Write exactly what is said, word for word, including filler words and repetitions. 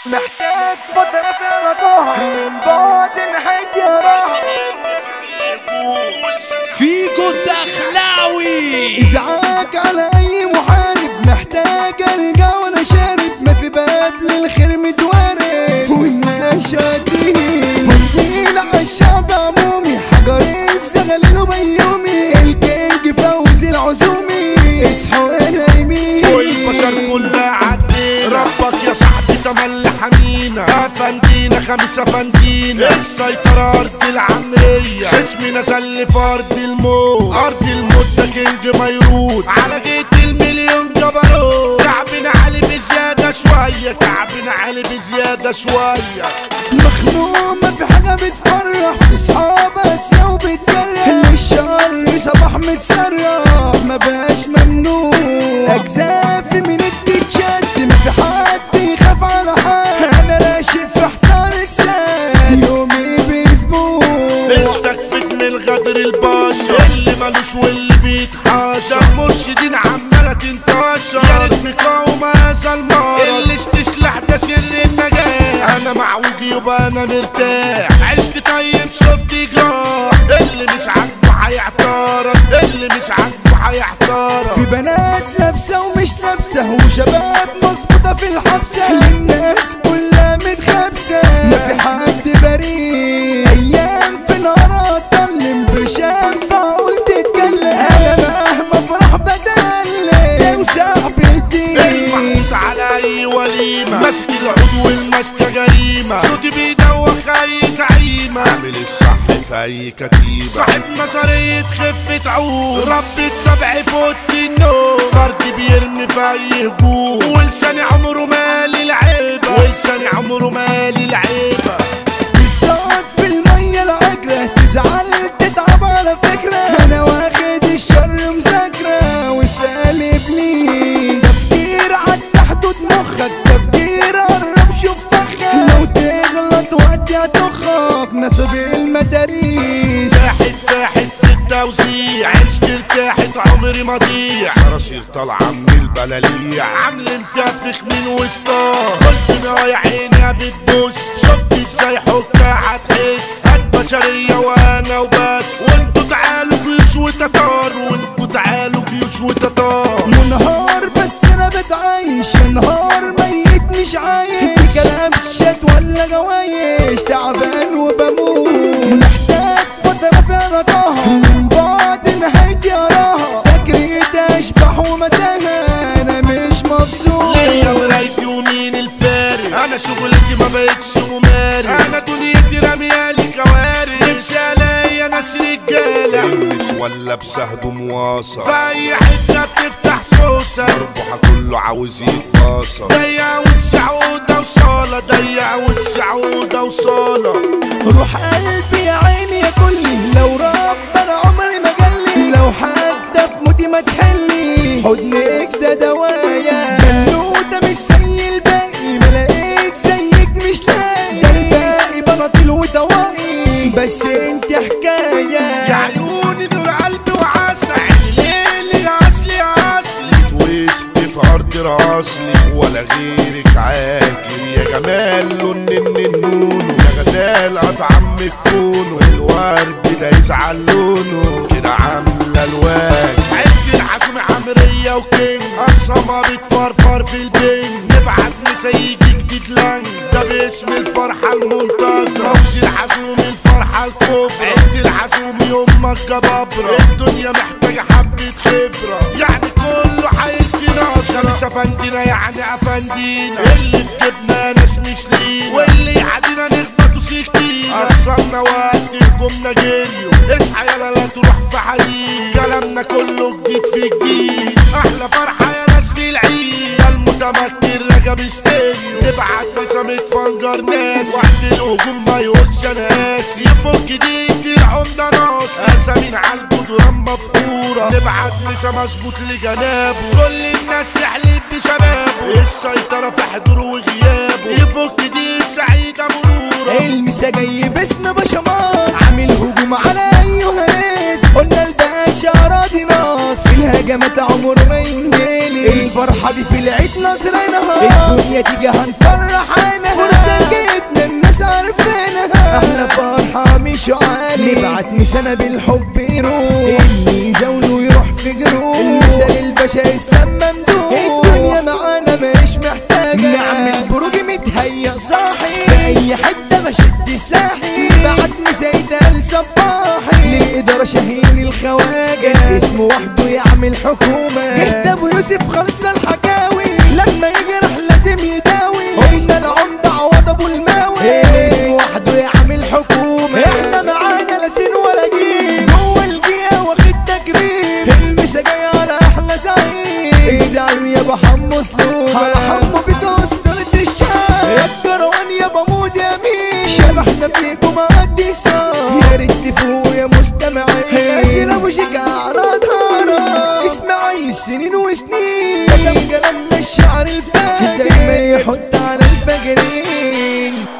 محتاج فترة في رضاها من بعد انحجارها. فيجو الدخلاوي ازعاج على اي محارب، محتاج ارجع وانا شارب، ما في باب للخير متوارب والناس شادين فاصلين عالشعب عمومي، حجر الزغلول بيومي، الكينج فوزي العزومي، اصحوا انا يمين فوق البشر كلها عدينا، ربك يا صاحبي تملي حمينا، افندينا خميس افندينا، السيطرة ارض العمرية، اسمي نزل في ارض الموت، ارض الموت ده كينج ميرود، على جيت المليون جبروت، كعبنا عالي بزيادة شوية، كعبنا عالي بزيادة شوية، مخنوق ما في حاجة بتفرح، في صحاب اسيا وبتجرح، الشر صباح متسرح ما بقاش ممنوع، اجزافي من التتشد ما في حد يخاف على حد، انا راشق في حجر السد يومي باسبوع، استكفت من الغدر البشر اللي مالوش واللي بيتحاشى، مرشدين عمالة تنتشر، يا ريت مقاومة هذا المرض، اللي تشلح ده سر النجاح، انا معوج يبقى انا مرتاح، عشت طيب شفت جراح، اللي مش عاجبه هيعترض، اللي مش عاجبه هيعترض، في بنات لابسة ومش لابسة، وشباب مظبوطة في الحبسة، للناس كلها متخابسة ما في حد بريء، ايام في نهارها اتكلم برشام فاقول تتكلم، انا مهما افرح بدلل توسع بيدي، المحطوط على اي وليمة، ماسك العود والماسكة جريمة، صوتي بيدوخ اي زعيمة، عامل الصح في اي كتيبة، صاحب نظرية خفة عود، ربة سبع فوت النوم، فرد بيرمي في اي هجوم، ولساني عمره مالي العيبة، ولساني عمره مالي العيبة، تصطاد في المية العجرة، تزعل تتعب على فكرة، انا واخد الشر مذاكرة وسال ابليس، تفكير عدى حدود مخك، تفكير قرب شوف فخك، لو تغلط وقت هتخك نصب المداريس، تاحت تاحت في التوزيع، عشت ارتاحت عمري ما ضيع، صراصير طالعة من البلاليع، عامل مكفخ من وسطها، قلت ما يا عيني بتبص، شفت ازاي حكها هتحس، هالبشرية وانا وبس، وانتوا تعالوا جيوش وتتار، وانتوا تعالوا جيوش وتتار، منهار بس انا بتعايش، نهار ميت مش عايش، كلام شات ولا جوايش، تعبان وبموت، محتاج فترة في رضاها من بعد نهايتي اراها، فكري اشبح ومتاهة انا مش مبسوط، ليا مرايتي ومين الفارق، انا شغلتي ما بقتش ممارس، انا دنيتي رميالي كوارث، نفسي الاقي ناس رجاله البس ولا بسهد مواصل، في اي حته بتفتح سوسه، اربحها كله عاوز يتباصل، ضيع وتسع عوده وصاله، ضيع وتسع عوده وصاله، روح قلبي يا عيني يا كلي، لو ربنا عمري ما جالي، لو حد في موتي ما تحلي، حضنك ده دوايا، بنوتة مش زي الباقي، ما لقيت زيك مش لاقي، ده الباقي بناطيل ودواقي، بس انت حكاية يا عيوني نور قلبي وعسل، ليلي اصلي اصلي، تويست في ارض راسلي، ولا غيرك عاجل يا جمال لون النونو، يا غزال اطعم الكونو، الورد ده يزعل لونه، كده عامله الواجب، عد الحزم عمريه وكينج، اقصى ما بتفرفر في البنج، نبعت مسيجي جديد لانج، ده باسم الفرحه المنتظره، فوزي الحزوم الفرحه الكبرى، عد الحزوم يومك جبابره، الدنيا محتاجه حبه خبره، يعني كله حيلتي ناصره، خميس افندينا يعني افندينا، اللي بجبنا ناس مش لينا، واللي يعدينا نخبطوا سكينه، اقصرنا وقت الجمله جريوا، اصحى يلا لا تروح في حديد، كلامنا كله جديد في جديد، احلى فرحه يا ناس في العيد، ده المتمكن رجب استيريو، نبعت مسامة فنجر ناس، وقت الهجوم ما يقولش انا قاسي، يفك ديك العمده ناصي، اسامين على الجدران مفطوره، نبعت مسا مظبوط لجنابه، كل الناس تحلف بشبابه، السيطره في حضوره وغيابه، يفك ديك سعيد ابو نوره، المسا جاي باسم باشماس، عامل هجوم على ايها ناس، قلنا الباشا راضي ناس، الهجا اخويا مات عمره ما ينجلي. الفرحة دي في العيد نظرينها، الدنيا تيجي هنفرح عينها، فرصة جيتنا الناس عارفينها، احنا فرحة مش عالي. نبعت مسانة بالحب يروح، اللي يزاوله يروح في جروح، المثال الباشا اسلام ممدوح. الدنيا معانا مش محتاجة نعمل بروج متهيأ صاحي، في اي حتة بشد سلاحي. بعد مسايدة لصباحي، للإدارة شاهين الخواجة، اسمه وحده يعمل حكومة. يهتبوا يوسف خلص الحكاوي، لما يجرح لازم يداوي. قلنا العمدة عوض ابو الماوي، اسمه وحده يعمل حكومة. احنا معانا لا سين ولا جيم، جوه الجيا واخد تكريم. المسا جاي على احلى زعيم، الزعيم يابا حمو سلومة، على حمو بيدو اسطورة الشام. يا الكروان يابا مود يمين، شبحنا فيكم قد صار. يا ريت تفوقوا يا مستمعين، ياسين ابو شجاع رادارة، اسماعيل سنين وسنين، كلام كلامنا الشعر الفاجر، دايما يحط على الفاجرين.